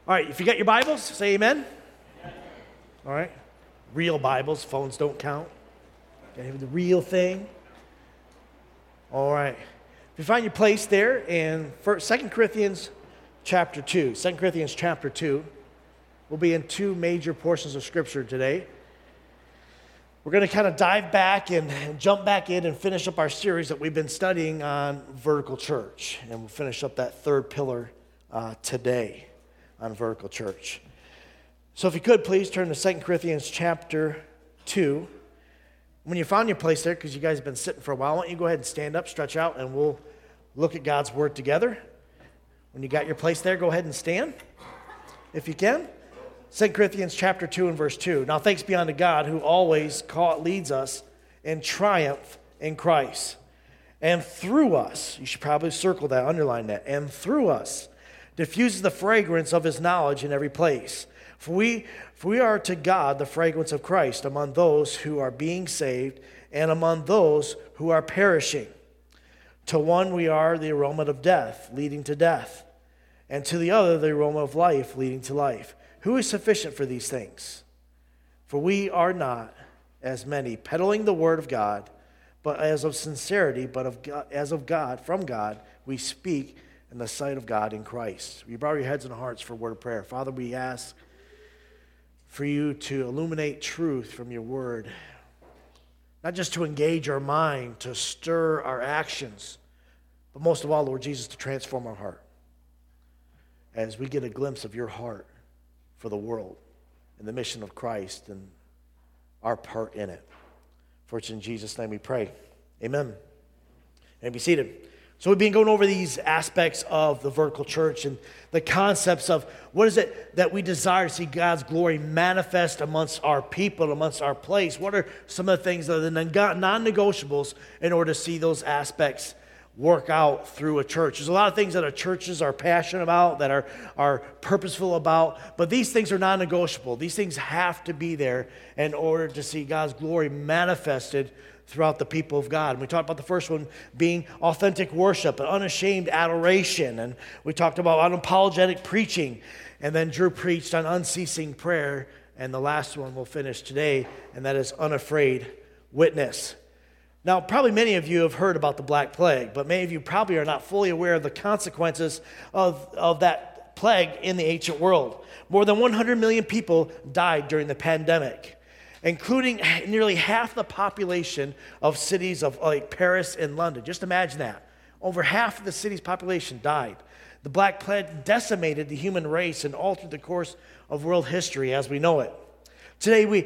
All right, if you got your Bibles, say amen. All right. Real Bibles, phones don't count. Okay, the real thing. All right. If you find your place there in 2 Corinthians chapter 2. 2 Corinthians chapter 2. We'll be in two major portions of Scripture today. We're going to kind of dive back and jump back in and finish up our series that we've been studying on vertical church. And we'll finish up that third pillar today on vertical church. So if you could, please turn to 2 Corinthians chapter 2. When you found your place there, because you guys have been sitting for a while, why don't you go ahead and stand up, stretch out, and we'll look at God's Word together. When you got your place there, go ahead and stand, if you can. 2 Corinthians chapter 2 and verse 2. Now thanks be unto God who always leads us in triumph in Christ. And through us, you should probably circle that, underline that, and through us diffuses the fragrance of his knowledge in every place. For we are to God the fragrance of Christ among those who are being saved and among those who are perishing. To one we are the aroma of death, leading to death, and to the other the aroma of life, leading to life. Who is sufficient for these things? For we are not, as many, peddling the word of God, but as of sincerity, but of God, as of God, from God, we speak in the sight of God in Christ. Will you bow your heads and hearts for a word of prayer? Father, we ask for you to illuminate truth from your word, not just to engage our mind, to stir our actions, but most of all, Lord Jesus, to transform our heart as we get a glimpse of your heart for the world and the mission of Christ and our part in it. For it's in Jesus' name we pray. Amen. And be seated. So we've been going over these aspects of the vertical church and the concepts of what is it that we desire to see God's glory manifest amongst our people, amongst our place. What are some of the things that are the non-negotiables in order to see those work out through a church? There's a lot of things that our churches are passionate about, that are purposeful about, but these things are non-negotiable. These things have to be there in order to see God's glory manifested throughout the people of God. And we talked about the first one being authentic worship, and unashamed adoration, and we talked about unapologetic preaching, and then Drew preached on unceasing prayer, and the last one we'll finish today, and that is unafraid witness. Now, probably many of you have heard about the Black Plague, but many of you probably are not fully aware of the consequences of that plague in the ancient world. More than 100 million people died during the pandemic, including nearly half the population of cities of like Paris and London. Just imagine that. Over half of the city's population died. The Black Plague decimated the human race and altered the course of world history as we know it. Today, we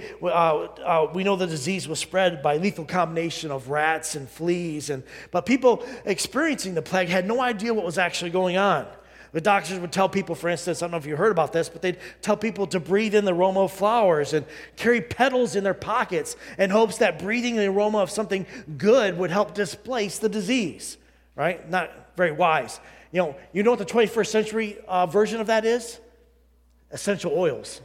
know the disease was spread by lethal combination of rats and fleas, but people experiencing the plague had no idea what was actually going on. The doctors would tell people, for instance, I don't know if you heard about this, but they'd tell people to breathe in the aroma of flowers and carry petals in their pockets in hopes that breathing the aroma of something good would help displace the disease, right? Not very wise. You know what the 21st century version of that is? Essential oils.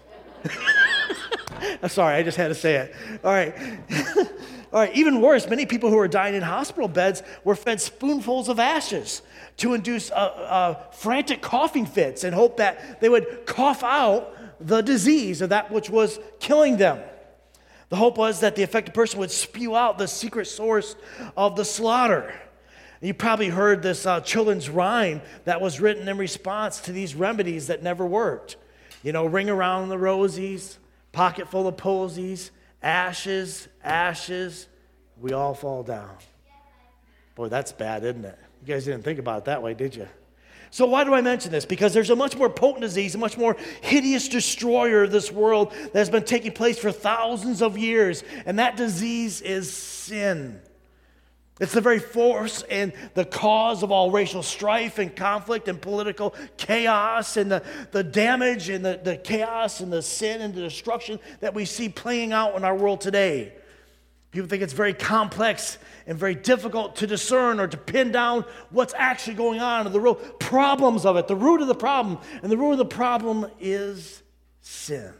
I'm sorry, I just had to say it. All right. All right, even worse, many people who were dying in hospital beds were fed spoonfuls of ashes to induce frantic coughing fits and hope that they would cough out the disease of that which was killing them. The hope was that the affected person would spew out the secret source of the slaughter. You probably heard this children's rhyme that was written in response to these remedies that never worked. You know, ring around the rosies, pocket full of posies, ashes, ashes, we all fall down. Boy, that's bad, isn't it? You guys didn't think about it that way, did you? So why do I mention this? Because there's a much more potent disease, a much more hideous destroyer of this world that has been taking place for thousands of years, and that disease is sin. It's the very force and the cause of all racial strife and conflict and political chaos and the damage and the chaos and the sin and the destruction that we see playing out in our world today. People think it's very complex and very difficult to discern or to pin down what's actually going on and the real problems of it, the root of the problem. And the root of the problem is sin.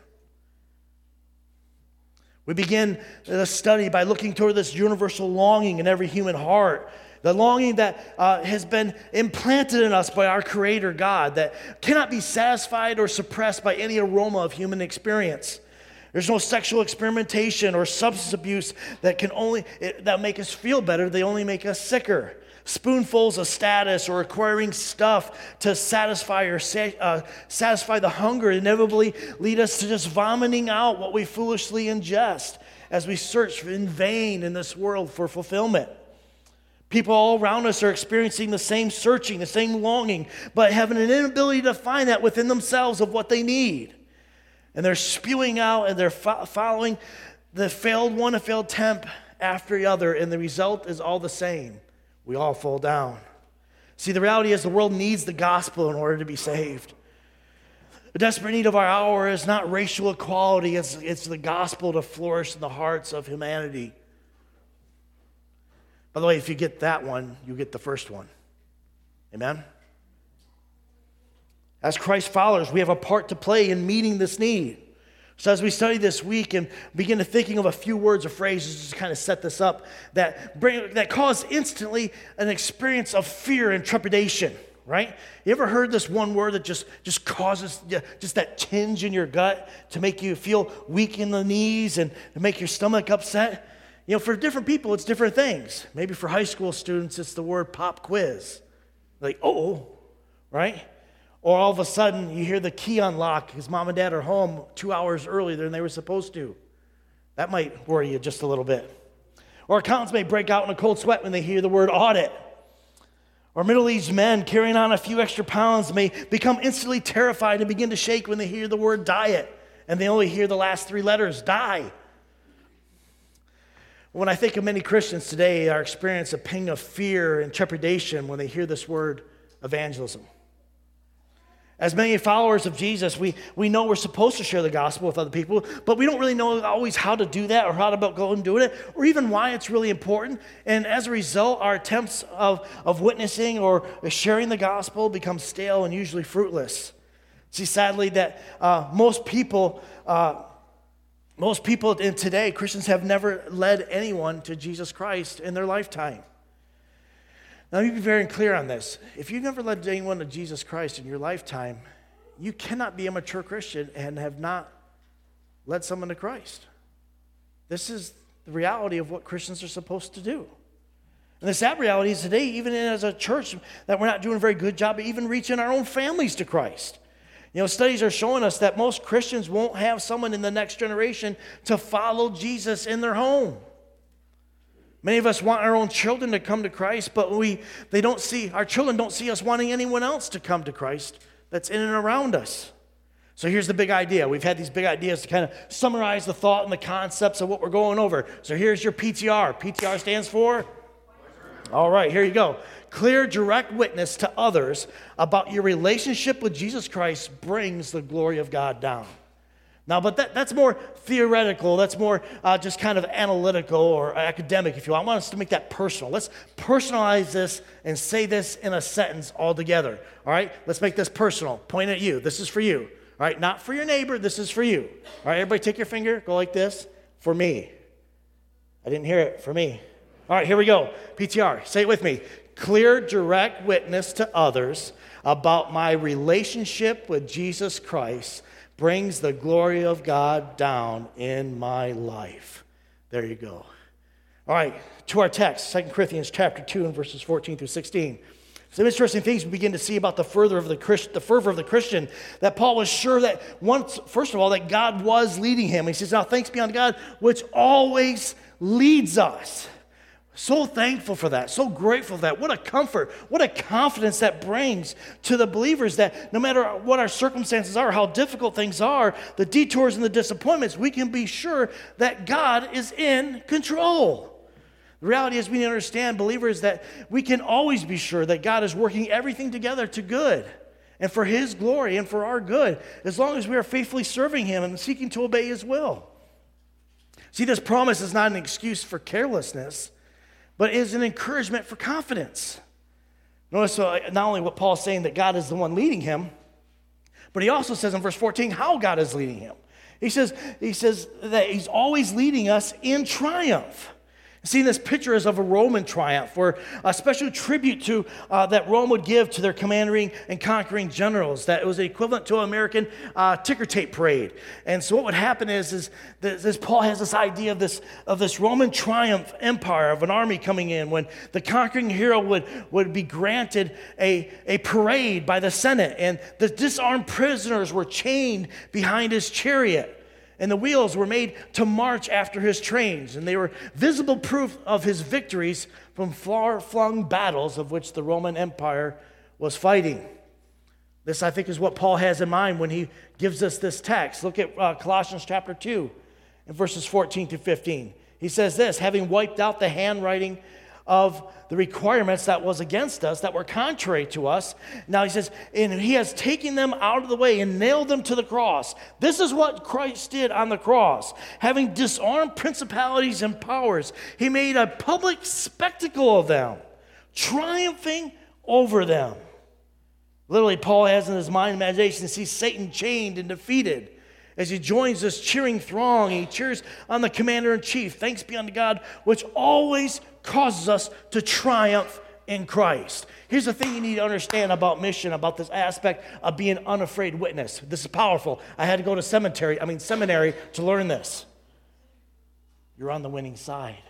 We begin the study by looking toward this universal longing in every human heart the longing that has been implanted in us by our Creator God that cannot be satisfied or suppressed by any aroma of human experience. There's no sexual experimentation or substance abuse that make us feel better. They only make us sicker. Spoonfuls of status or acquiring stuff to satisfy the hunger inevitably lead us to just vomiting out what we foolishly ingest as we search in vain in this world for fulfillment. People all around us are experiencing the same searching, the same longing, but having an inability to find that within themselves of what they need. And they're spewing out and they're following the failed attempt after the other, and the result is all the same. We all fall down. See, the reality is the world needs the gospel in order to be saved. The desperate need of our hour is not racial equality, it's the gospel to flourish in the hearts of humanity. By the way, if you get that one, you get the first one. Amen? As Christ followers, we have a part to play in meeting this need. So as we study this week and begin to thinking of a few words or phrases to kind of set this up, that cause instantly an experience of fear and trepidation, right? You ever heard this one word that just causes just that tinge in your gut to make you feel weak in the knees and to make your stomach upset? You know, for different people, it's different things. Maybe for high school students, it's the word pop quiz. Like, right? Or all of a sudden, you hear the key unlock because mom and dad are home 2 hours earlier than they were supposed to. That might worry you just a little bit. Or accountants may break out in a cold sweat when they hear the word audit. Or middle-aged men carrying on a few extra pounds may become instantly terrified and begin to shake when they hear the word diet, and they only hear the last 3 letters, die. When I think of many Christians today, are experience a ping of fear and trepidation when they hear this word evangelism. As many followers of Jesus, we know we're supposed to share the gospel with other people, but we don't really know always how to do that or how to go and do it, or even why it's really important. And as a result, our attempts of witnessing or sharing the gospel become stale and usually fruitless. See, sadly, that most people in today, Christians have never led anyone to Jesus Christ in their lifetime. Now, let me be very clear on this. If you've never led anyone to Jesus Christ in your lifetime, you cannot be a mature Christian and have not led someone to Christ. This is the reality of what Christians are supposed to do. And the sad reality is today, even as a church, that we're not doing a very good job of even reaching our own families to Christ. You know, studies are showing us that most Christians won't have someone in the next generation to follow Jesus in their home. Many of us want our own children to come to Christ, but our children don't see us wanting anyone else to come to Christ that's in and around us. So here's the big idea. We've had these big ideas to kind of summarize the thought and the concepts of what we're going over. So here's your PTR. PTR stands for? All right, here you go. Clear, direct witness to others about your relationship with Jesus Christ brings the glory of God down. Now, but that's more theoretical. That's more just kind of analytical or academic, if you will. I want us to make that personal. Let's personalize this and say this in a sentence all together. All right? Let's make this personal. Point at you. This is for you. All right? Not for your neighbor. This is for you. All right? Everybody take your finger. Go like this. For me. I didn't hear it. For me. All right, here we go. PTR. Say it with me. Clear, direct witness to others about my relationship with Jesus Christ brings the glory of God down in my life. There you go. All right, to our text, 2 Corinthians chapter 2 and verses 14 through 16. Some interesting things we begin to see about the fervor of the Christian, that Paul was sure that first of all, that God was leading him. He says, now thanks be unto God, which always leads us. So thankful for that, so grateful for that. What a comfort, what a confidence that brings to the believers that no matter what our circumstances are, how difficult things are, the detours and the disappointments, we can be sure that God is in control. The reality is we need to understand, believers, that we can always be sure that God is working everything together to good and for His glory and for our good, as long as we are faithfully serving Him and seeking to obey His will. See, this promise is not an excuse for carelessness, but is an encouragement for confidence. Notice not only what Paul's saying that God is the one leading him, but he also says in verse 14 how God is leading him. He says that He's always leading us in triumph. Seeing this picture is of a Roman triumph, or a special tribute to that Rome would give to their commanding and conquering generals. That it was equivalent to an American ticker tape parade. And so what would happen is this Paul has this idea of this Roman triumph empire of an army coming in, when the conquering hero would be granted a parade by the Senate, and the disarmed prisoners were chained behind his chariot. And the wheels were made to march after his trains, and they were visible proof of his victories from far-flung battles of which the Roman Empire was fighting. This, I think, is what Paul has in mind when he gives us this text. Look at Colossians chapter 2 and verses 14 to 15. He says this: having wiped out the handwriting of the requirements that was against us, that were contrary to us. Now he says, and he has taken them out of the way and nailed them to the cross. This is what Christ did on the cross. Having disarmed principalities and powers, he made a public spectacle of them, triumphing over them. Literally, Paul has in his mind and imagination to see Satan chained and defeated. As he joins this cheering throng, he cheers on the commander-in-chief. Thanks be unto God, which always causes us to triumph in Christ. Here's the thing you need to understand about mission, about this aspect of being an unafraid witness. This is powerful. I had to go to seminary to learn this. You're on the winning side.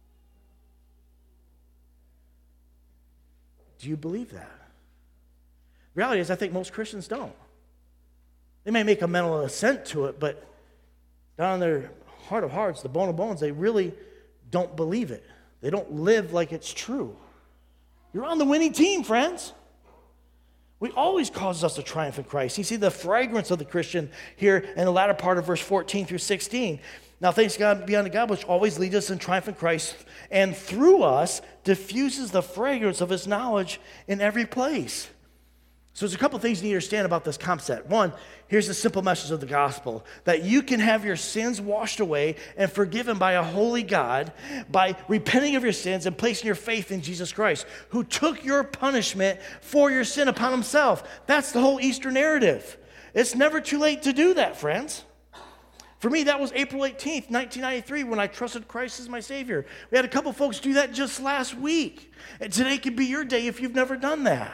Do you believe that? The reality is, I think most Christians don't. They may make a mental assent to it, but down in their heart of hearts, the bone of bones, they really don't believe it. They don't live like it's true. You're on the winning team, friends. We always causes us to triumph in Christ. You see the fragrance of the Christian here in the latter part of verse 14 through 16. Now, thanks God be unto God, which always leads us in triumph in Christ, and through us diffuses the fragrance of his knowledge in every place. So there's a couple things you need to understand about this concept. One, here's the simple message of the gospel, that you can have your sins washed away and forgiven by a holy God by repenting of your sins and placing your faith in Jesus Christ, who took your punishment for your sin upon himself. That's the whole Easter narrative. It's never too late to do that, friends. For me, that was April 18th, 1993, when I trusted Christ as my Savior. We had a couple folks do that just last week. And today could be your day if you've never done that.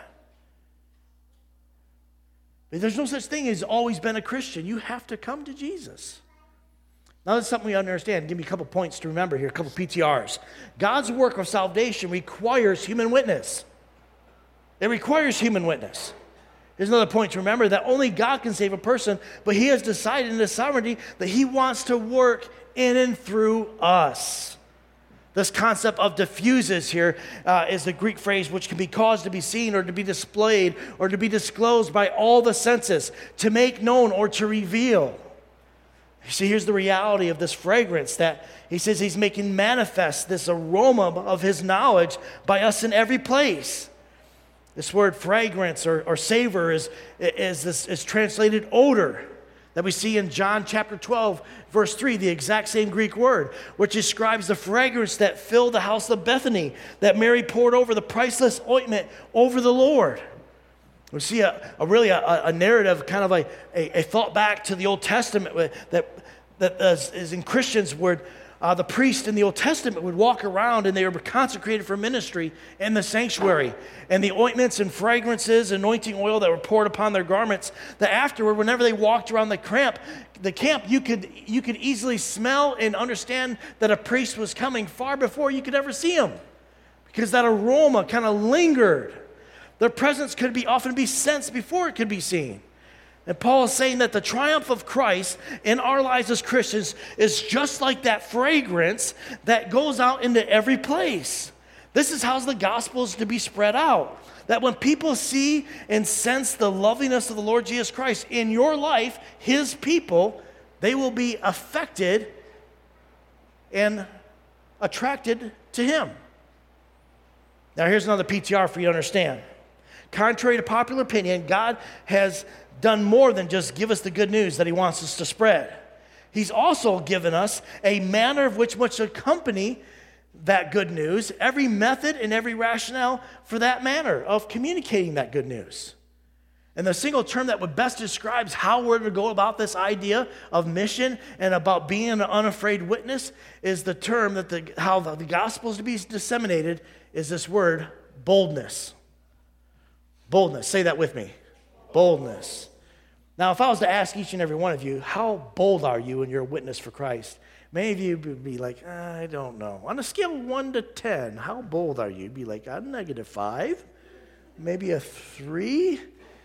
There's no such thing as always been a Christian. You have to come to Jesus. Now, that's something we understand. Give me a couple points to remember here, a couple PTRs. God's work of salvation requires human witness. It requires human witness. Here's another point to remember, that only God can save a person, but he has decided in his sovereignty that he wants to work in and through us. This concept of diffuses here is the Greek phrase which can be caused to be seen or to be displayed or to be disclosed by all the senses, to make known or to reveal. You see, here's the reality of this fragrance, that he says he's making manifest this aroma of his knowledge by us in every place. This word fragrance or savor is translated odor, that we see in John chapter 12, verse 3, the exact same Greek word, which describes the fragrance that filled the house of Bethany, that Mary poured over the priceless ointment over the Lord. We see a narrative, kind of a thought back to the Old Testament that is in Christians, where the priest in the Old Testament would walk around and they were consecrated for ministry in the sanctuary. And the ointments and fragrances, anointing oil that were poured upon their garments, that afterward, whenever they walked around the camp, you could easily smell and understand that a priest was coming far before you could ever see him, because that aroma kind of lingered. Their presence could often be sensed before it could be seen. And Paul is saying that the triumph of Christ in our lives as Christians is just like that fragrance that goes out into every place. This is how the gospel is to be spread out. That when people see and sense the loveliness of the Lord Jesus Christ in your life, his people, they will be affected and attracted to him. Now, here's another PTR for you to understand. Contrary to popular opinion, God has done more than just give us the good news that he wants us to spread. He's also given us a manner of which must accompany that good news, every method and every rationale for that manner of communicating that good news. And the single term that would best describes how we're to go about this idea of mission and about being an unafraid witness is the term that how the gospel is to be disseminated is this word, boldness. Boldness. Say that with me. Boldness. Now, if I was to ask each and every one of you, how bold are you in your witness for Christ? Many of you would be like, I don't know. On a scale of 1 to 10, how bold are you? You'd be like, a -5, maybe a 3.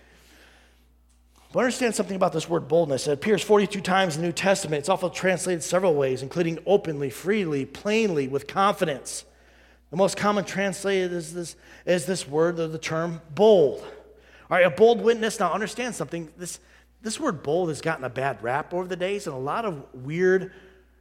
But understand something about this word boldness. It appears 42 times in the New Testament. It's often translated several ways, including openly, freely, plainly, with confidence. The most common translated is this word, the term bold. All right, a bold witness. Now understand something. This word bold has gotten a bad rap over the days, and a lot of weird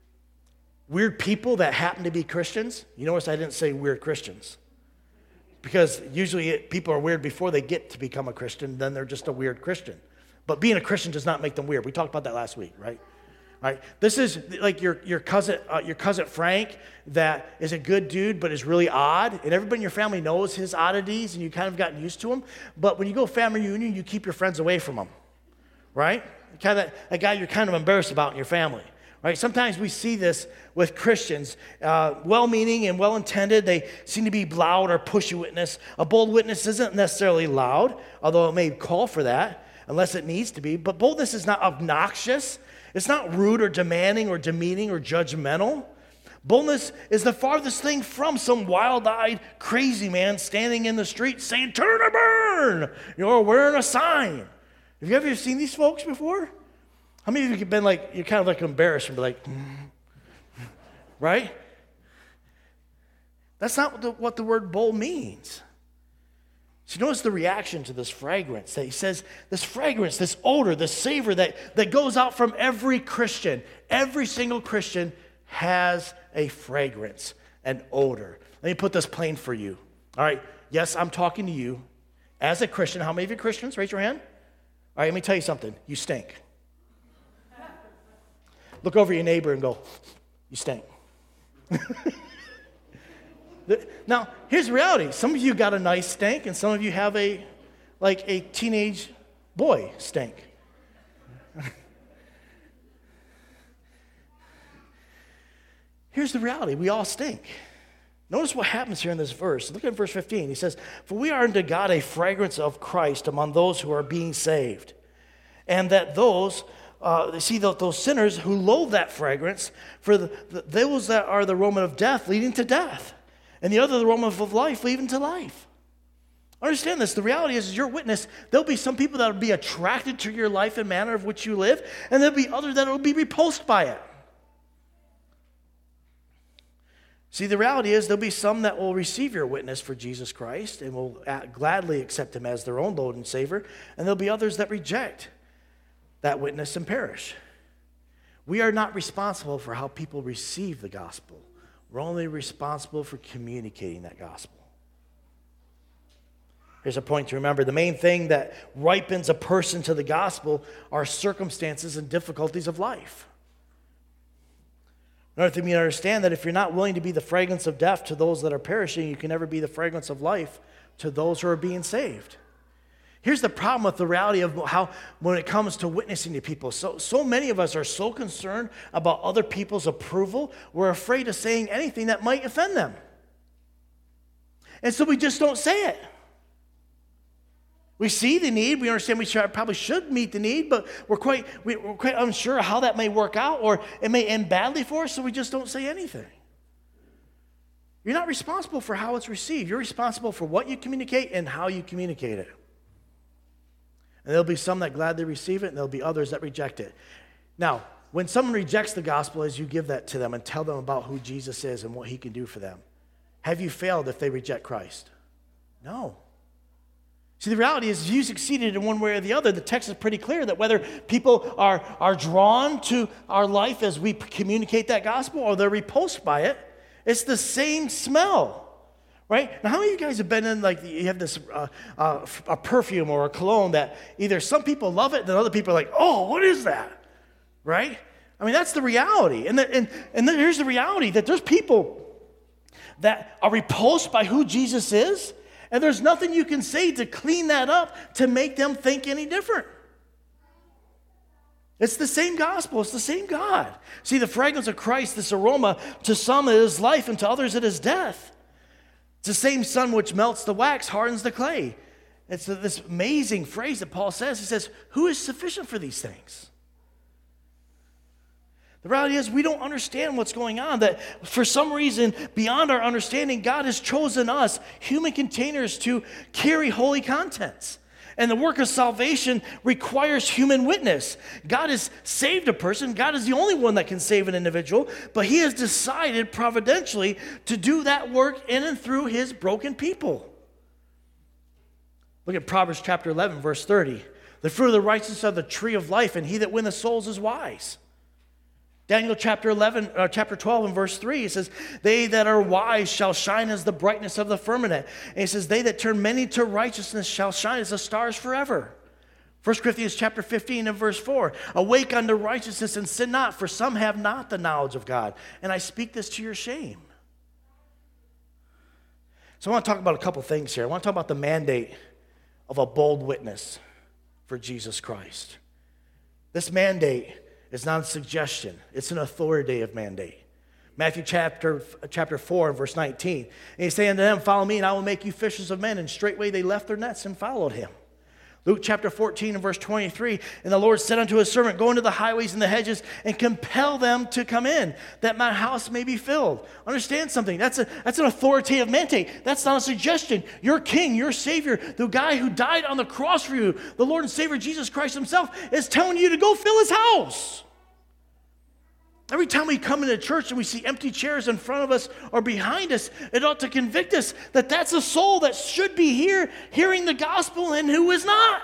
people that happen to be Christians. You notice I didn't say weird Christians. Because usually people are weird before they get to become a Christian, then they're just a weird Christian. But being a Christian does not make them weird. We talked about that last week, right? All right. This is like your cousin Frank that is a good dude but is really odd, and everybody in your family knows his oddities, and you kind of gotten used to him. But when you go family reunion, you keep your friends away from him, right? Kind of a guy you're kind of embarrassed about in your family, right? Sometimes we see this with Christians, well-meaning and well-intended. They seem to be loud or pushy witness. A bold witness isn't necessarily loud, although it may call for that, unless it needs to be. But boldness is not obnoxious. It's not rude or demanding or demeaning or judgmental. Boldness is the farthest thing from some wild-eyed crazy man standing in the street saying, "Turn or burn," or wearing a sign. Have you ever seen these folks before? How many of you have been like, you're kind of like embarrassed and be like, right? That's not what the word bold means. So notice the reaction to this fragrance that he says, this fragrance, this odor, this savor that goes out from every Christian. Every single Christian has a fragrance, an odor. Let me put this plain for you. All right, yes, I'm talking to you as a Christian. How many of you are Christians? Raise your hand. All right, let me tell you something. You stink. Look over your neighbor and go, you stink. Now, here's the reality. Some of you got a nice stink, and some of you have a teenage boy stink. Here's the reality. We all stink. Notice what happens here in this verse. Look at verse 15. He says, "For we are unto God a fragrance of Christ among those who are being saved. And that those sinners who loathe that fragrance, for those that are the aroma of death leading to death, and the other the aroma of life leading to life." Understand this. The reality is, as your witness, there'll be some people that will be attracted to your life and manner of which you live, and there'll be others that will be repulsed by it. See, the reality is there'll be some that will receive your witness for Jesus Christ and will gladly accept him as their own Lord and Savior, and there'll be others that reject that witness and perish. We are not responsible for how people receive the gospel. We're only responsible for communicating that gospel. Here's a point to remember. The main thing that ripens a person to the gospel are circumstances and difficulties of life. Another thing you understand that if you're not willing to be the fragrance of death to those that are perishing, you can never be the fragrance of life to those who are being saved. Here's the problem with the reality of how, when it comes to witnessing to people, so many of us are so concerned about other people's approval, we're afraid of saying anything that might offend them. And so we just don't say it. We see the need. We understand we probably should meet the need, but we're quite unsure how that may work out, or it may end badly for us, so we just don't say anything. You're not responsible for how it's received. You're responsible for what you communicate and how you communicate it. And there'll be some that gladly receive it, and there'll be others that reject it. Now, when someone rejects the gospel, as you give that to them and tell them about who Jesus is and what he can do for them, have you failed if they reject Christ? No. See, the reality is, if you succeeded in one way or the other, the text is pretty clear that whether people are drawn to our life as we communicate that gospel or they're repulsed by it, it's the same smell, right? Now, how many of you guys have been in, you have this a perfume or a cologne that either some people love it and then other people are like, oh, what is that, right? I mean, that's the reality. And then here's the reality, that there's people that are repulsed by who Jesus is, And there's nothing you can say to clean that up to make them think any different. It's the same gospel. It's the same God. See, the fragrance of Christ, this aroma, to some it is life and to others it is death. It's the same sun which melts the wax, hardens the clay. It's this amazing phrase that Paul says. He says, who is sufficient for these things? The reality is we don't understand what's going on, that for some reason, beyond our understanding, God has chosen us, human containers, to carry holy contents. And the work of salvation requires human witness. God has saved a person. God is the only one that can save an individual, but he has decided providentially to do that work in and through his broken people. Look at Proverbs chapter 11, verse 30. The fruit of the righteous are the tree of life, and he that winneth souls is wise. Daniel chapter 12 and verse 3, it says, they that are wise shall shine as the brightness of the firmament. And it says, they that turn many to righteousness shall shine as the stars forever. 1 Corinthians chapter 15 and verse 4, awake unto righteousness and sin not, for some have not the knowledge of God. And I speak this to your shame. So I want to talk about a couple things here. I want to talk about the mandate of a bold witness for Jesus Christ. This mandate is not a suggestion. It's an authoritative mandate. Matthew chapter 4 and verse 19. And he said unto them, follow me, and I will make you fishers of men. And straightway they left their nets and followed him. Luke chapter 14 and verse 23. And the Lord said unto his servant, go into the highways and the hedges and compel them to come in, that my house may be filled. Understand something. That's an authoritative mandate. That's not a suggestion. Your King, your Savior, the guy who died on the cross for you, the Lord and Savior Jesus Christ himself, is telling you to go fill his house. Every time we come into church and we see empty chairs in front of us or behind us, it ought to convict us that that's a soul that should be here hearing the gospel and who is not.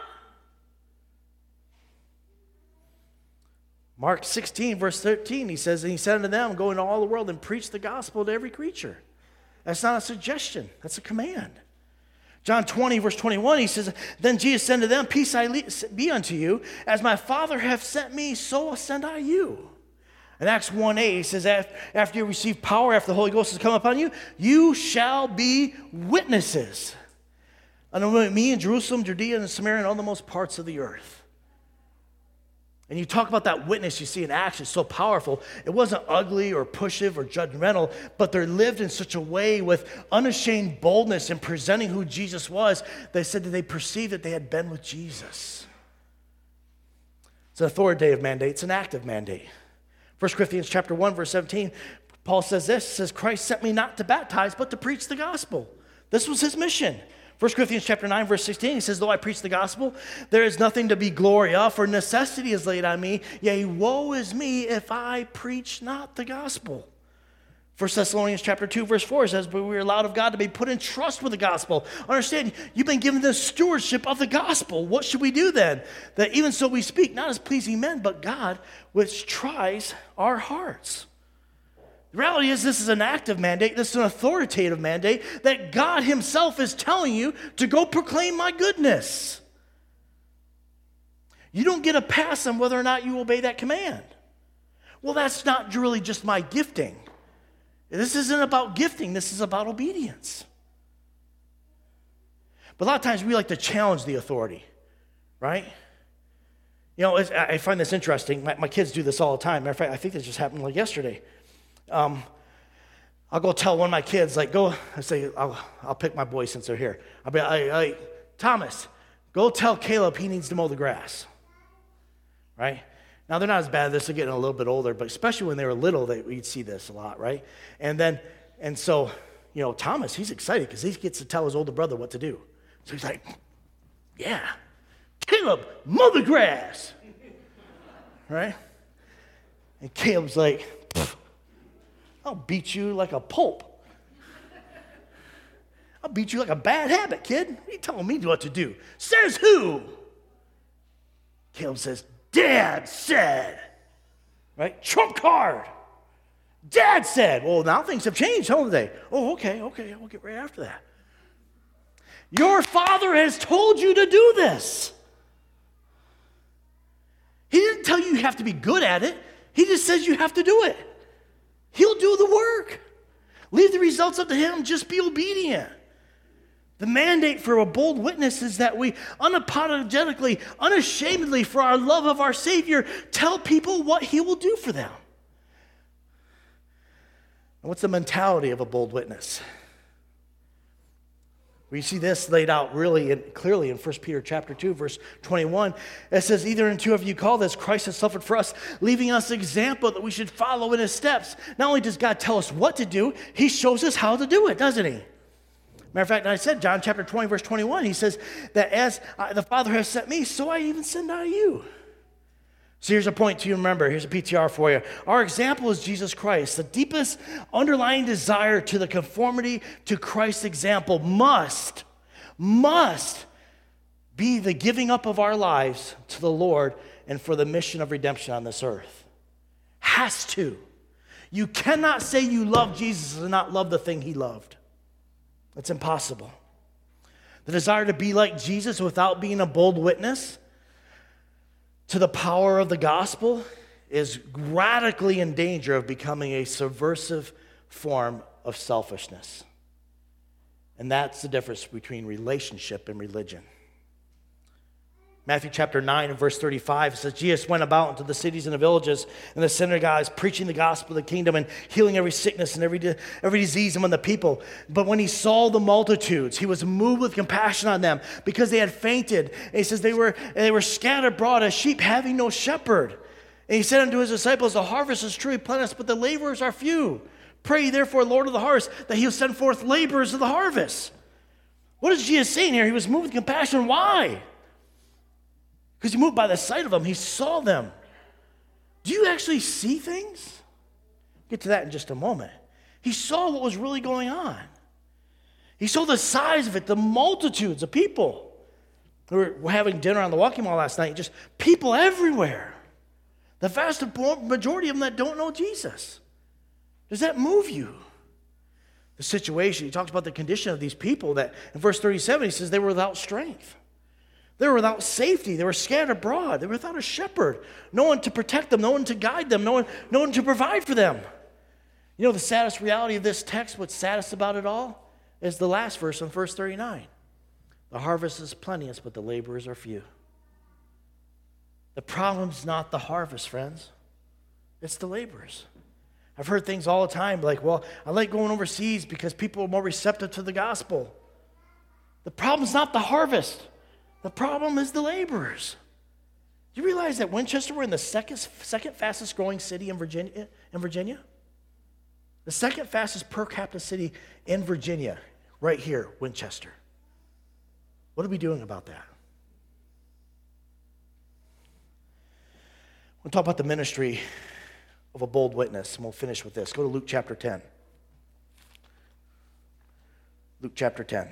Mark 16, verse 13, he says, and he said unto them, go into all the world and preach the gospel to every creature. That's not a suggestion. That's a command. John 20, verse 21, he says, then Jesus said unto them, peace be unto you. As my Father hath sent me, so send I you. In Acts 1:8, he says, after you receive power, after the Holy Ghost has come upon you, you shall be witnesses unto me in Jerusalem, Judea, and Samaria, and all the most parts of the earth. And you talk about that witness you see in Acts, it's so powerful. It wasn't ugly or pushive or judgmental, but they're lived in such a way with unashamed boldness in presenting who Jesus was. They said that they perceived that they had been with Jesus. It's an authoritative mandate. It's an active mandate. 1 Corinthians chapter 1, verse 17, Paul says this, says, Christ sent me not to baptize, but to preach the gospel. This was his mission. 1 Corinthians chapter 9, verse 16, he says, though I preach the gospel, there is nothing to be glory of, for necessity is laid on me. Yea, woe is me if I preach not the gospel. 1 Thessalonians chapter 2, verse 4 says, but we are allowed of God to be put in trust with the gospel. Understand, you've been given the stewardship of the gospel. What should we do then? That even so we speak, not as pleasing men, but God, which tries our hearts. The reality is this is an active mandate. This is an authoritative mandate that God himself is telling you to go proclaim my goodness. You don't get a pass on whether or not you obey that command. Well, that's not really just my gifting. This isn't about gifting. This is about obedience. But a lot of times we like to challenge the authority, right? You know, I find this interesting. My kids do this all the time. Matter of fact, I think this just happened like yesterday. I'll go tell one of my kids, like, go, I say, I'll pick my boys since they're here. I'll be like, Thomas, go tell Caleb he needs to mow the grass, right? Now, they're not as bad at this. They're getting a little bit older, but especially when they were little, we'd see this a lot, right? And so, you know, Thomas, he's excited because he gets to tell his older brother what to do. So he's like, yeah, Caleb, mow the grass, right? And Caleb's like, I'll beat you like a pulp. I'll beat you like a bad habit, kid. What are you telling me what to do? Says who? Caleb says, Dad said, right? Trump card. Dad said. Well, now things have changed, haven't they? Oh, okay, we'll get right after that. Your father has told you to do this. He didn't tell you have to be good at it. He just says you have to do it. He'll do the work. Leave the results up to him. Just be obedient. The mandate for a bold witness is that we unapologetically, unashamedly, for our love of our Savior, tell people what he will do for them. And what's the mentality of a bold witness? We see this laid out really clearly in 1 Peter chapter 2, verse 21. It says, either in two of you call this, Christ has suffered for us, leaving us an example that we should follow in his steps. Not only does God tell us what to do, he shows us how to do it, doesn't he? Matter of fact, I said, John chapter 20, verse 21, he says that as the Father has sent me, so I even send out you. So here's a point to you remember. Here's a PTR for you. Our example is Jesus Christ. The deepest underlying desire to the conformity to Christ's example must be the giving up of our lives to the Lord and for the mission of redemption on this earth. Has to. You cannot say you love Jesus and not love the thing he loved. It's impossible. The desire to be like Jesus without being a bold witness to the power of the gospel is radically in danger of becoming a subversive form of selfishness. And that's the difference between relationship and religion. Matthew chapter 9 and verse 35 says, Jesus went about into the cities and the villages and the synagogues, preaching the gospel of the kingdom and healing every sickness and every disease among the people. But when he saw the multitudes, he was moved with compassion on them because they had fainted. And he says they were scattered abroad as sheep having no shepherd. And he said unto his disciples, the harvest is truly plenteous, but the laborers are few. Pray therefore, Lord of the harvest, that he'll send forth laborers of the harvest. What is Jesus saying here? He was moved with compassion. Why? Because he moved by the sight of them. He saw them. Do you actually see things? I'll get to that in just a moment. He saw what was really going on. He saw the size of it, the multitudes of people. We were having dinner on the Walking Mall last night, just people everywhere. The vast majority of them that don't know Jesus. Does that move you? The situation, he talks about the condition of these people that in verse 37, he says they were without strength. They were without safety. They were scattered abroad. They were without a shepherd. No one to protect them. No one to guide them. No one to provide for them. You know the saddest reality of this text, what's saddest about it all, is the last verse in verse 39. The harvest is plenteous, but the laborers are few. The problem's not the harvest, friends. It's the laborers. I've heard things all the time like, well, I like going overseas because people are more receptive to the gospel. The problem's not the harvest. The problem is the laborers. Do you realize that Winchester, we're in the second fastest growing city in Virginia? The second fastest per capita city in Virginia, right here, Winchester. What are we doing about that? We'll talk about the ministry of a bold witness, and we'll finish with this. Go to Luke chapter 10. Luke chapter 10.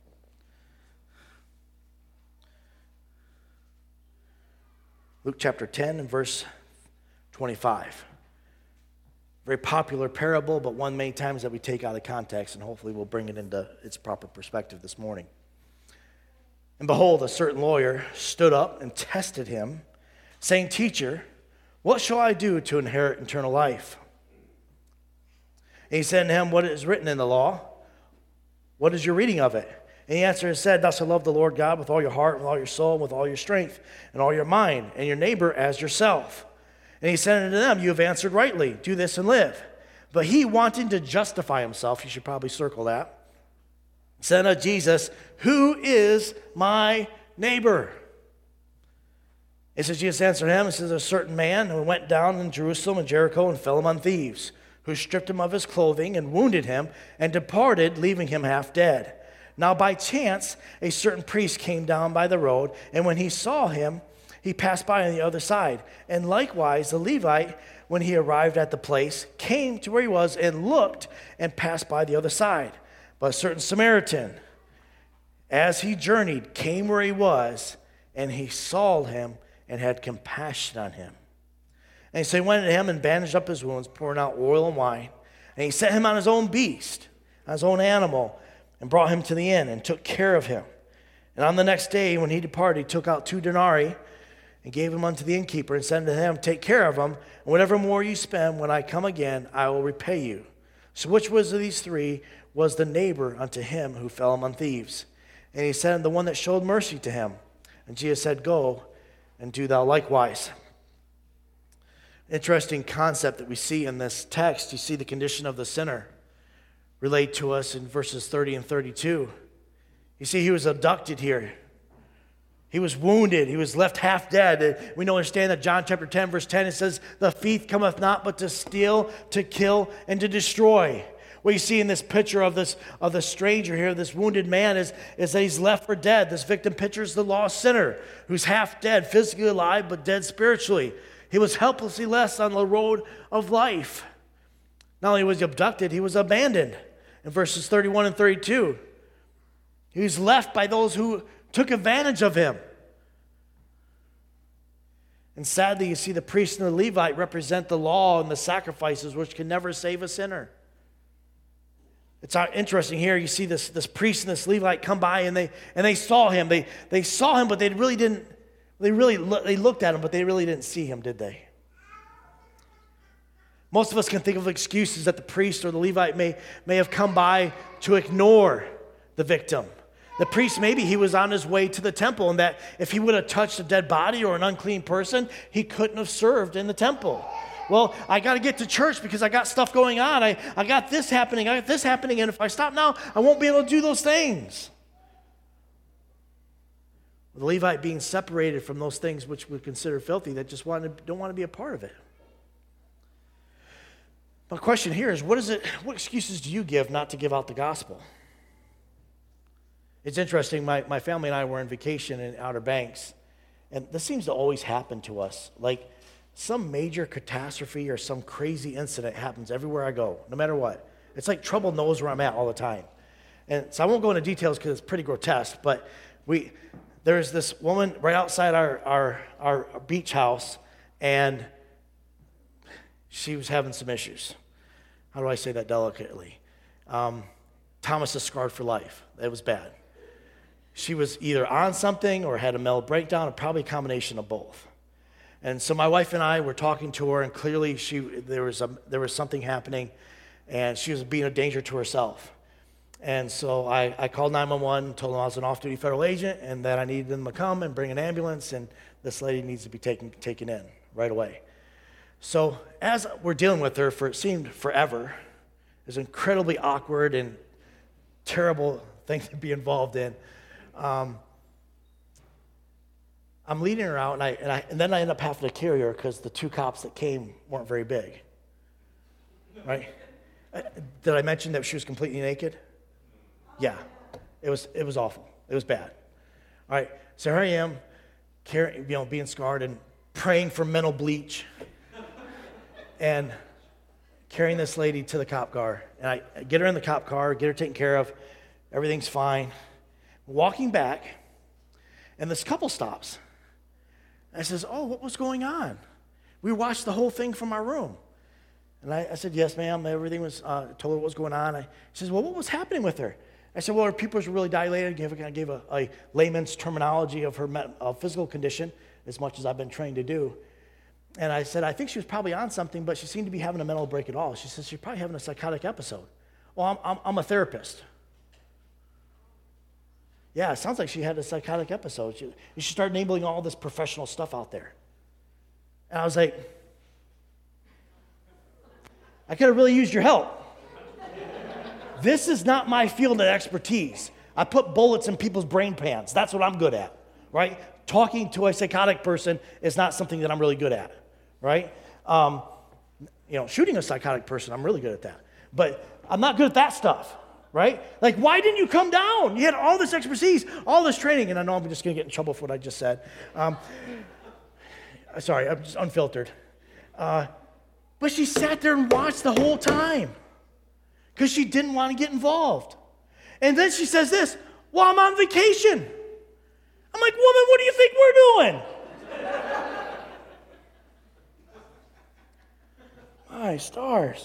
Luke chapter 10 and verse 25. Very popular parable, but one many times that we take out of context, and hopefully we'll bring it into its proper perspective this morning. And behold, a certain lawyer stood up and tested him, saying, Teacher, what shall I do to inherit eternal life? And he said to him, What is written in the law? What is your reading of it? And he answered and said, Thou shalt love the Lord God with all your heart, with all your soul, with all your strength, and all your mind, and your neighbor as yourself. And he said unto them, You have answered rightly. Do this and live. But he, wanting to justify himself, you should probably circle that, said unto Jesus, Who is my neighbor? And so Jesus answered him and says, A certain man who went down in Jerusalem and Jericho and fell among thieves, who stripped him of his clothing and wounded him, and departed, leaving him half dead. Now by chance, a certain priest came down by the road, and when he saw him, he passed by on the other side. And likewise, the Levite, when he arrived at the place, came to where he was and looked and passed by the other side. But a certain Samaritan, as he journeyed, came where he was, and he saw him and had compassion on him. And so he went to him and bandaged up his wounds, pouring out oil and wine. And he set him on his own beast, on his own animal, and brought him to the inn and took care of him. And on the next day, when he departed, he took out 2 denarii and gave them unto the innkeeper and said to him, Take care of him, and whatever more you spend, when I come again, I will repay you. So which was of these three was the neighbor unto him who fell among thieves? And he said, the one that showed mercy to him. And Jesus said, go and do thou likewise. Interesting concept that we see in this text. You see the condition of the sinner relayed to us in verses 30 and 32. You see, he was abducted here. He was wounded. He was left half dead. We understand that John chapter 10, verse 10, it says, the thief cometh not but to steal, to kill, and to destroy. What you see in this picture of the stranger here, this wounded man, is that he's left for dead. This victim pictures the lost sinner who's half dead, physically alive, but dead spiritually. He was helplessly left on the road of life. Not only was he abducted, he was abandoned. In verses 31 and 32, he was left by those who took advantage of him. And sadly, you see the priest and the Levite represent the law and the sacrifices which can never save a sinner. It's interesting here. You see this priest and this Levite come by, and they saw him. They saw him, but they really didn't. They looked at him, but they really didn't see him, did they? Most of us can think of excuses that the priest or the Levite may have come by to ignore the victim. The priest, maybe he was on his way to the temple, and that if he would have touched a dead body or an unclean person, he couldn't have served in the temple. Well, I got to get to church because I got stuff going on. I got this happening, and if I stop now, I won't be able to do those things. The Levite being separated from those things which we consider filthy, that just don't want to be a part of it. My question here is, what excuses do you give not to give out the gospel? It's interesting, my family and I were on vacation in Outer Banks, and this seems to always happen to us. Like some major catastrophe or some crazy incident happens everywhere I go, no matter what. It's like trouble knows where I'm at all the time. And so I won't go into details because it's pretty grotesque, but there's this woman right outside our beach house, and she was having some issues. How do I say that delicately? Thomas is scarred for life. It was bad. She was either on something or had a mental breakdown, or probably a combination of both. And so my wife and I were talking to her, and clearly there was something happening, and she was being a danger to herself. And so I called 911, told them I was an off-duty federal agent, and that I needed them to come and bring an ambulance, and this lady needs to be taken in right away. So as we're dealing with her for it seemed forever, it was an incredibly awkward and terrible thing to be involved in. I'm leading her out, and then I end up having to carry her because the two cops that came weren't very big. Right? Did I mention that she was completely naked? Yeah. It was awful. It was bad. All right. So here I am, being scarred and praying for mental bleach, and carrying this lady to the cop car. And I get her in the cop car, get her taken care of. Everything's fine. Walking back, and this couple stops. And I says, oh, what was going on? We watched the whole thing from our room. And I said, yes, ma'am. Everything was, told her what was going on. She says, well, what was happening with her? I said, well, her pupils were really dilated. I gave a layman's terminology of her physical condition, as much as I've been trained to do. And I said, I think she was probably on something, but she seemed to be having a mental break at all. She says, she's probably having a psychotic episode. Well, I'm a therapist. Yeah, it sounds like she had a psychotic episode. She started enabling all this professional stuff out there. And I was like, I could have really used your help. This is not my field of expertise. I put bullets in people's brain pans. That's what I'm good at, right? Talking to a psychotic person is not something that I'm really good at, right? Shooting a psychotic person, I'm really good at that. But I'm not good at that stuff, right? Like, why didn't you come down? You had all this expertise, all this training, and I know I'm just going to get in trouble for what I just said. Sorry, I'm just unfiltered. But she sat there and watched the whole time because she didn't want to get involved. And then she says this, well, I'm on vacation. I'm like, woman, what do you think we're doing? My stars.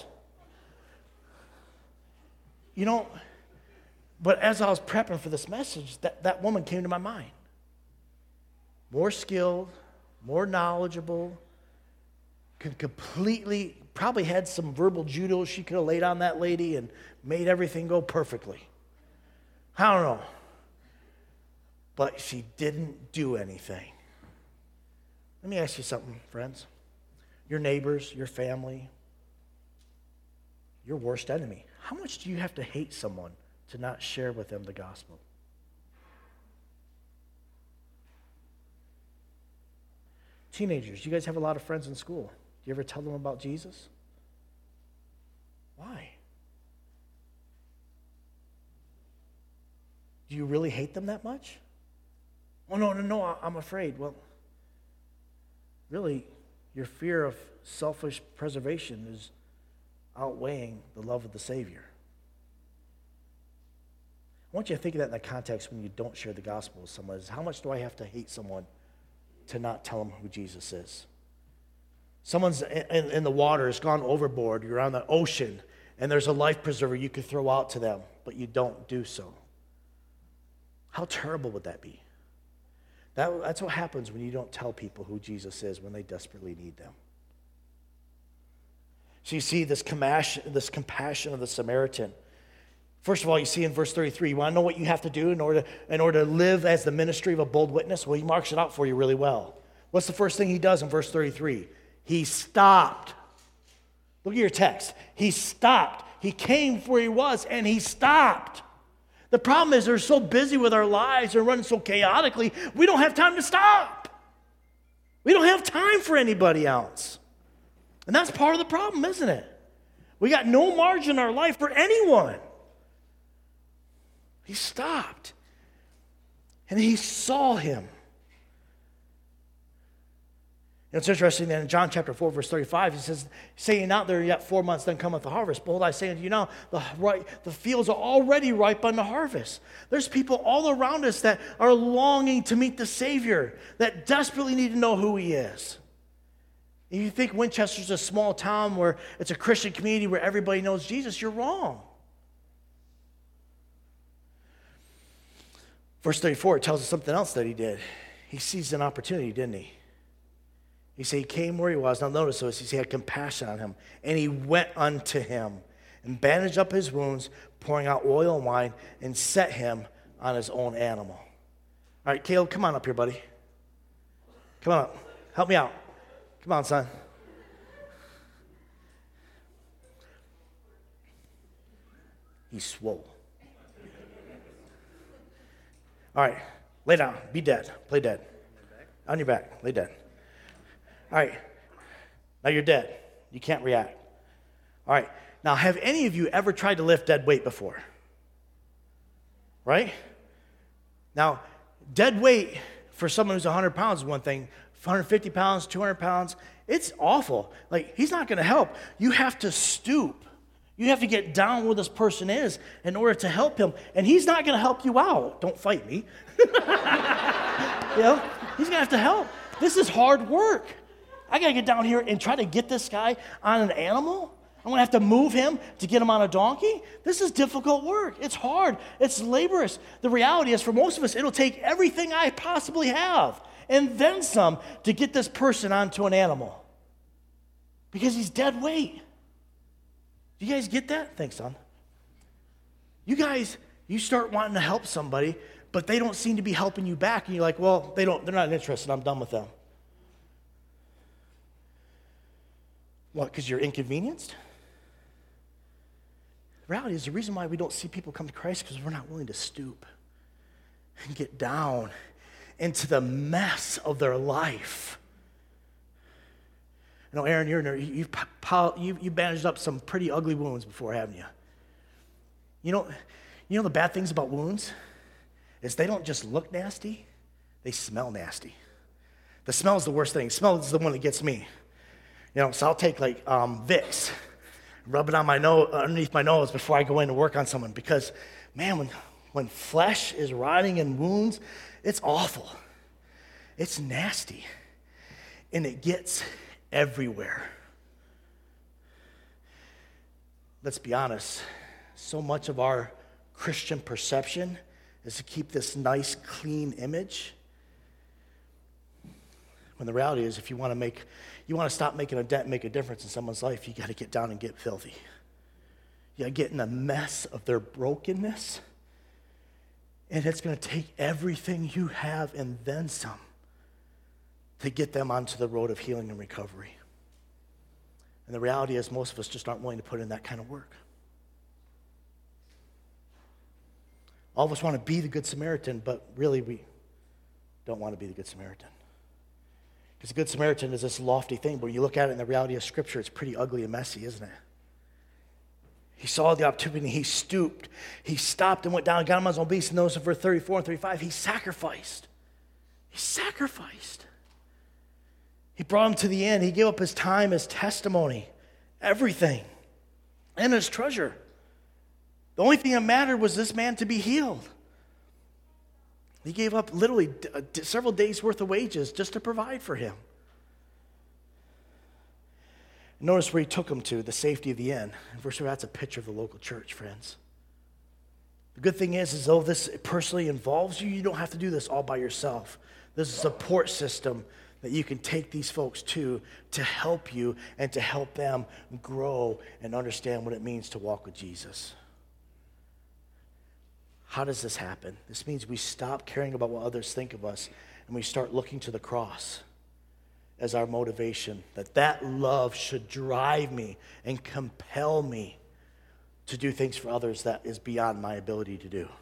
But as I was prepping for this message, that woman came to my mind. More skilled, more knowledgeable, could completely, probably had some verbal judo she could have laid on that lady and made everything go perfectly. I don't know. But she didn't do anything. Let me ask you something, friends. Your neighbors, your family, your worst enemy. How much do you have to hate someone to not share with them the gospel? Teenagers, you guys have a lot of friends in school. Do you ever tell them about Jesus? Why? Do you really hate them that much? Oh, no, I'm afraid. Well, really, your fear of selfish preservation is outweighing the love of the Savior. I want you to think of that in the context when you don't share the gospel with someone. Is how much do I have to hate someone to not tell them who Jesus is? Someone's in the water, has gone overboard, you're on the ocean, and there's a life preserver you could throw out to them, but you don't do so. How terrible would that be? That's what happens when you don't tell people who Jesus is when they desperately need them. So you see this compassion of the Samaritan. First of all, you see in verse 33, you want to know what you have to do in order to live as the ministry of a bold witness? Well, he marks it out for you really well. What's the first thing he does in verse 33? He stopped. Look at your text. He stopped. He came where he was, and he stopped. The problem is we're so busy with our lives and running so chaotically, we don't have time to stop. We don't have time for anybody else. And that's part of the problem, isn't it? We got no margin in our life for anyone. He stopped. And he saw him. It's interesting that in John chapter 4, verse 35, he says, saying not there yet 4 months, then cometh the harvest. Behold, I say unto you now, the fields are already ripe unto harvest. There's people all around us that are longing to meet the Savior, that desperately need to know who he is. If you think Winchester's a small town where it's a Christian community where everybody knows Jesus, you're wrong. Verse 34, it tells us something else that he did. He seized an opportunity, didn't he? He said he came where he was. Now notice this. He had compassion on him. And he went unto him and bandaged up his wounds, pouring out oil and wine, and set him on his own animal. All right, Caleb, come on up here, buddy. Come on up. Help me out. Come on, son. He's swole. All right, lay down. Be dead. Play dead. On your back. Lay dead. All right, now you're dead. You can't react. All right, now have any of you ever tried to lift dead weight before? Right? Now, dead weight for someone who's 100 pounds is one thing. 150 pounds, 200 pounds, it's awful. Like, he's not going to help. You have to stoop. You have to get down where this person is in order to help him. And he's not going to help you out. Don't fight me. He's going to have to help. This is hard work. I got to get down here and try to get this guy on an animal. I'm going to have to move him to get him on a donkey. This is difficult work. It's hard. It's laborious. The reality is, for most of us, it'll take everything I possibly have and then some to get this person onto an animal because he's dead weight. Do you guys get that? Thanks, son. You guys, you start wanting to help somebody, but they don't seem to be helping you back, and you're like, well, they're not interested. I'm done with them. What, because you're inconvenienced? The reality is the reason why we don't see people come to Christ is because we're not willing to stoop and get down into the mess of their life. You know, Aaron, you've bandaged up some pretty ugly wounds before, haven't you? You know the bad things about wounds is they don't just look nasty, they smell nasty. The smell is the worst thing. Smell is the one that gets me. So I'll take like Vicks, rub it on my nose, underneath my nose before I go in to work on someone because, man, when flesh is rotting in wounds, it's awful. It's nasty, and it gets everywhere. Let's be honest. So much of our Christian perception is to keep this nice, clean image. When the reality is, if you want to make You want to stop making a dent, make a difference in someone's life, you got to get down and get filthy. You got to get in the mess of their brokenness. And it's going to take everything you have and then some to get them onto the road of healing and recovery. And the reality is most of us just aren't willing to put in that kind of work. All of us want to be the Good Samaritan, but really we don't want to be the Good Samaritan. Because the Good Samaritan is this lofty thing, but when you look at it in the reality of Scripture, it's pretty ugly and messy, isn't it? He saw the opportunity, he stooped, he stopped and went down and got him on his own beast. And those in verse 34 and 35, he sacrificed. He sacrificed. He brought him to the end. He gave up his time, his testimony, everything, and his treasure. The only thing that mattered was this man to be healed. He gave up literally several days' worth of wages just to provide for him. Notice where he took him to, the safety of the inn. And verse 2, that's a picture of the local church, friends. The good thing is though this personally involves you, you don't have to do this all by yourself. There's a support system that you can take these folks to help you and to help them grow and understand what it means to walk with Jesus. How does this happen? This means we stop caring about what others think of us and we start looking to the cross as our motivation, that love should drive me and compel me to do things for others that is beyond my ability to do.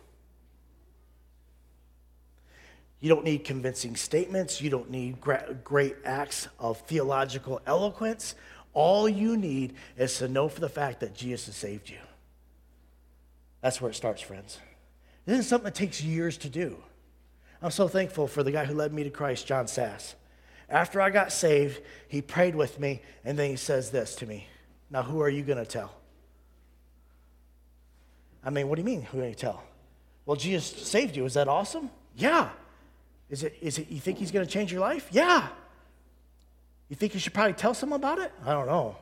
You don't need convincing statements. You don't need great acts of theological eloquence. All you need is to know for the fact that Jesus has saved you. That's where it starts, friends. This is something that takes years to do. I'm so thankful for the guy who led me to Christ, John Sass. After I got saved, he prayed with me, and then he says this to me. Now, who are you going to tell? I mean, what do you mean, who are you going to tell? Well, Jesus saved you. Is that awesome? Yeah. Is it? You think he's going to change your life? Yeah. You think you should probably tell someone about it? I don't know.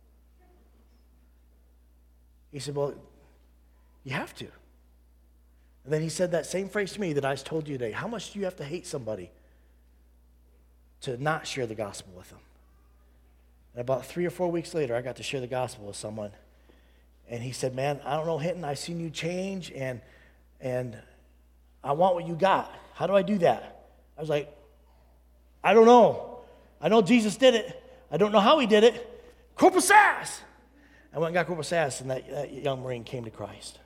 He said, well, you have to. And then he said that same phrase to me that I just told you today. How much do you have to hate somebody to not share the gospel with them? And about 3 or 4 weeks later, I got to share the gospel with someone. And he said, man, I don't know, Hinton, I've seen you change, and I want what you got. How do I do that? I was like, I don't know. I know Jesus did it. I don't know how he did it. Corporal Sass! I went and got Corporal Sass, and that young Marine came to Christ.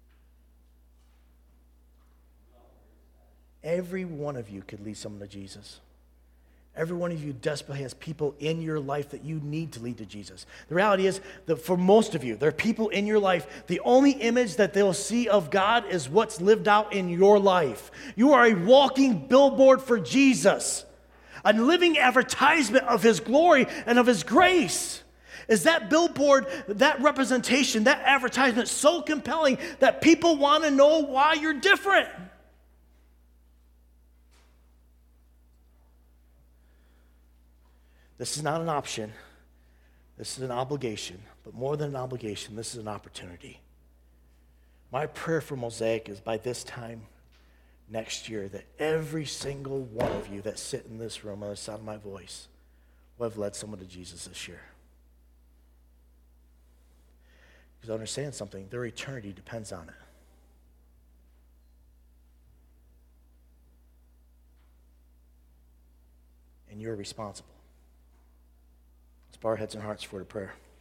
Every one of you could lead someone to Jesus. Every one of you desperately has people in your life that you need to lead to Jesus. The reality is that for most of you, there are people in your life, the only image that they'll see of God is what's lived out in your life. You are a walking billboard for Jesus, a living advertisement of his glory and of his grace. Is that billboard, that representation, that advertisement so compelling that people want to know why you're different? This is not an option. This is an obligation. But more than an obligation, this is an opportunity. My prayer for Mosaic is by this time next year that every single one of you that sit in this room on the sound of my voice will have led someone to Jesus this year. Because understand something, their eternity depends on it. And you're responsible. Let's bow our heads and hearts for the prayer.